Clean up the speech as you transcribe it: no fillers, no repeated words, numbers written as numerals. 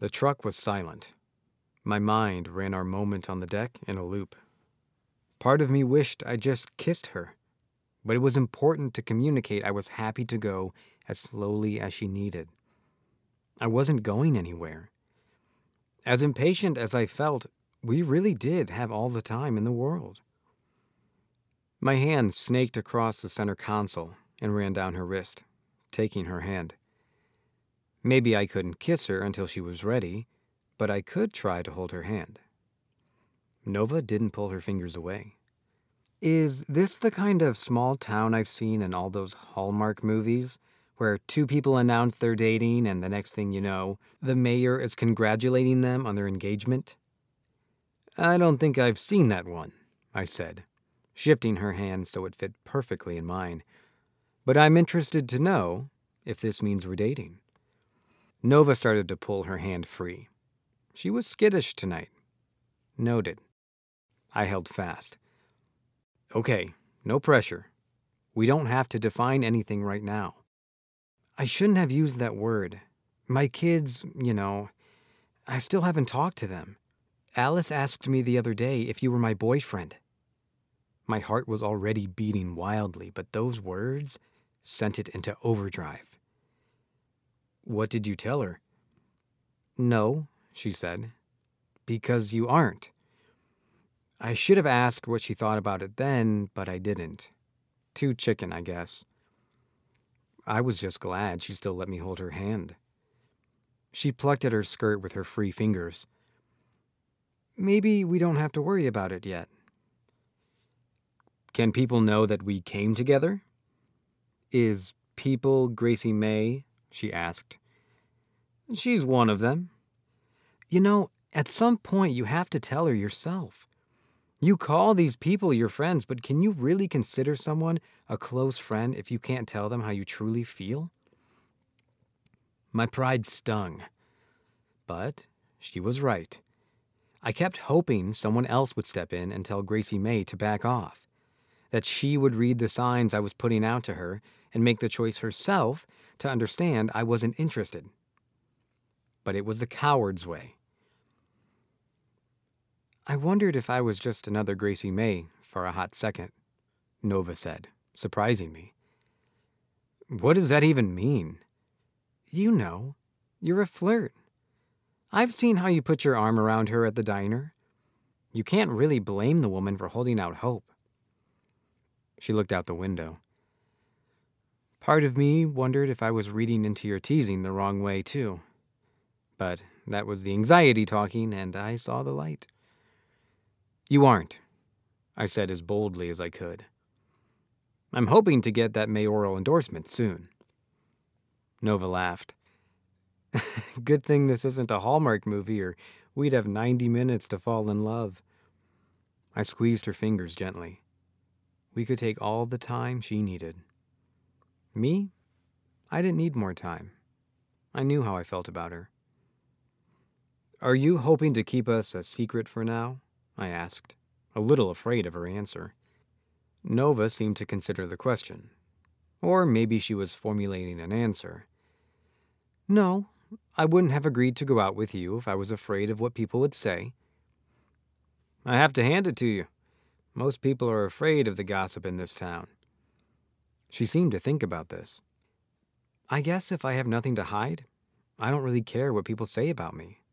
The truck was silent. My mind ran our moment on the deck in a loop. Part of me wished I just kissed her, but it was important to communicate I was happy to go as slowly as she needed. I wasn't going anywhere. As impatient as I felt, we really did have all the time in the world. My hand snaked across the center console and ran down her wrist, taking her hand. Maybe I couldn't kiss her until she was ready, but I could try to hold her hand. Nova didn't pull her fingers away. Is this the kind of small town I've seen in all those Hallmark movies, where two people announce they're dating and the next thing you know, the mayor is congratulating them on their engagement? I don't think I've seen that one, I said, shifting her hand so it fit perfectly in mine. But I'm interested to know if this means we're dating. Nova started to pull her hand free. She was skittish tonight. Noted. I held fast. Okay, no pressure. We don't have to define anything right now. I shouldn't have used that word. My kids, I still haven't talked to them. Alice asked me the other day if you were my boyfriend. My heart was already beating wildly, but those words sent it into overdrive. What did you tell her? No, she said, because you aren't. I should have asked what she thought about it then, but I didn't. Too chicken, I guess. I was just glad she still let me hold her hand. She plucked at her skirt with her free fingers. Maybe we don't have to worry about it yet. Can people know that we came together? Is people Gracie May? She asked. She's one of them. At some point you have to tell her yourself. You call these people your friends, but can you really consider someone a close friend if you can't tell them how you truly feel? My pride stung. But she was right. I kept hoping someone else would step in and tell Gracie May to back off, that she would read the signs I was putting out to her and make the choice herself to understand I wasn't interested. But it was the coward's way. I wondered if I was just another Gracie May for a hot second, Nova said, surprising me. What does that even mean? You're a flirt. I've seen how you put your arm around her at the diner. You can't really blame the woman for holding out hope. She looked out the window. Part of me wondered if I was reading into your teasing the wrong way, too. But that was the anxiety talking, and I saw the light. You aren't, I said as boldly as I could. I'm hoping to get that mayoral endorsement soon. Nova laughed. Good thing this isn't a Hallmark movie, or we'd have 90 minutes to fall in love. I squeezed her fingers gently. We could take all the time she needed. Me? I didn't need more time. I knew how I felt about her. Are you hoping to keep us a secret for now? I asked, a little afraid of her answer. Nova seemed to consider the question. Or maybe she was formulating an answer. No, I wouldn't have agreed to go out with you if I was afraid of what people would say. I have to hand it to you. Most people are afraid of the gossip in this town. She seemed to think about this. I guess if I have nothing to hide, I don't really care what people say about me.